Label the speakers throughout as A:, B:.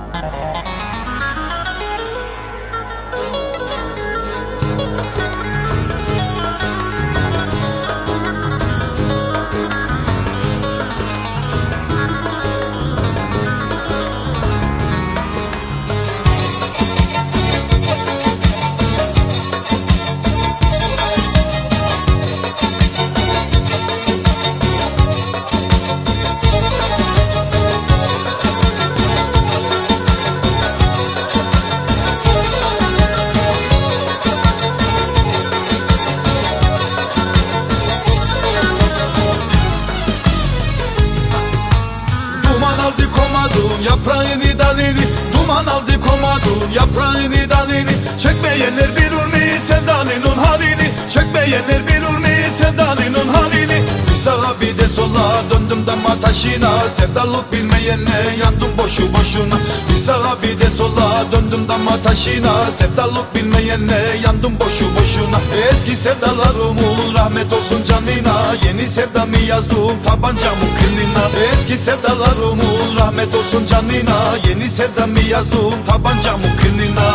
A: Aldı komadun yaprağını dalini, duman aldı komadun yaprağını dalini. Çekmeyenler bilir mi sevdanının halini, çekmeyenler bilir mi sevdanının halini. Bir sağa bir de sola döndüm dama taşına, sevdalık bilmeyenle yandım boşu boşuna. Bir sağa bir de sola döndüm dama taşına, sevdalık bilmeyenle yandım boşu boşuna. Eski sevdalarımın rahmet olsun canına, yeni sevdamı yazdım tabancamın kınına. Eski sevdalarımın rahmet olsun canına, yeni sevdamı yazdım tabancamın kınına.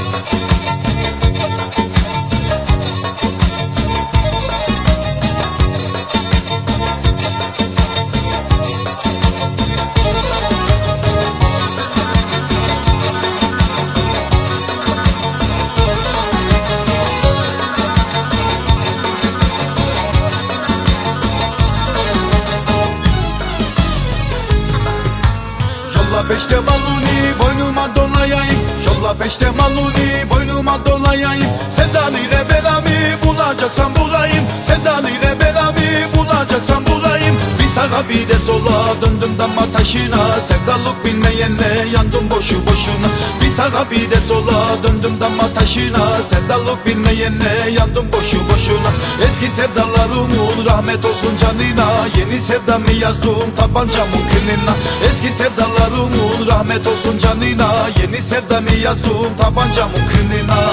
A: Yolla beşte maluni boynuma dolayayım, yolla beşte maluni boynuma dolayayım. Sevdan ile belamı bulacaksan bulayım, sevdan ile belamı bulacaksan bulayım. Bir sağa bir de sola döndüm dama taşına, sevdalık bilmeyenle yandım boşu boşuna. Bir sağa bir de sola döndüm dama taşına, sevdalık bilmeyenle yandım boşu boşuna. Eski sevdalarımın rahmet olsun canına, yeni sevdamı yazdım tabancamın kınına. Eski sevdalarımın rahmet olsun canına, yeni sevdamı yazdım tabancamın kınına.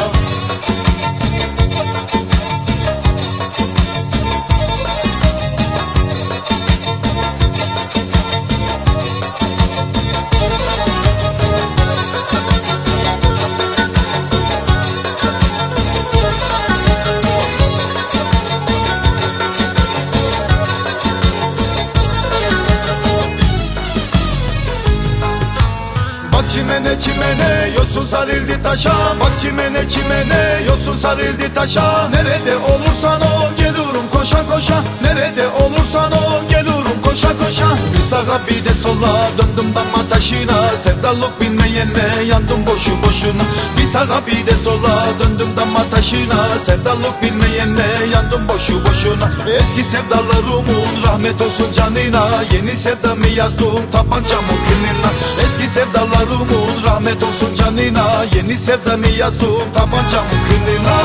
A: Çimene çimene yosun sarıldı taşa, bak çimene çimene yosun sarıldı taşa. Nerede olursan ol gelirim koşa koşa, nerede olursan ol gelirim koşa koşa. Bir sağa bir de sola döndüm dama taşına, sevdalık bilmeyenle yandım boşu boşuna. Bir sağa bir de sola döndüm dama taşına, sevdalık bilmeyenle yandım boşu boşuna. Eski sevdalarımın rahmet olsun canına, yeni sevdamı yazdım tabancamın kınına. Eski sevdalarımın rahmet olsun canına, yeni sevdamı yazdım tabancamın kınına.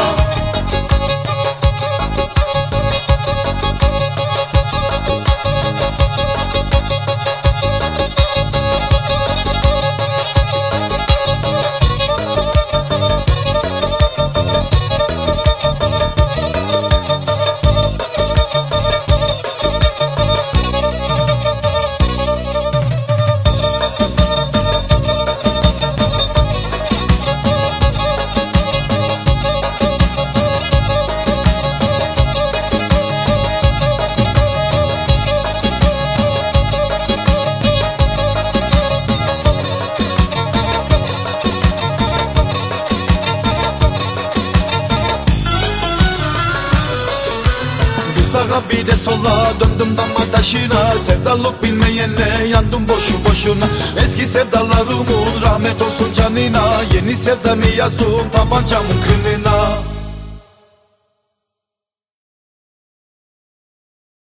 A: Sağa bir de sola döndüm dama taşına, sevdalık bilmeyenle yandım boşu boşuna. Eski sevdalarımın rahmet olsun canına, yeni sevdamı yazdım tabancamın kınına.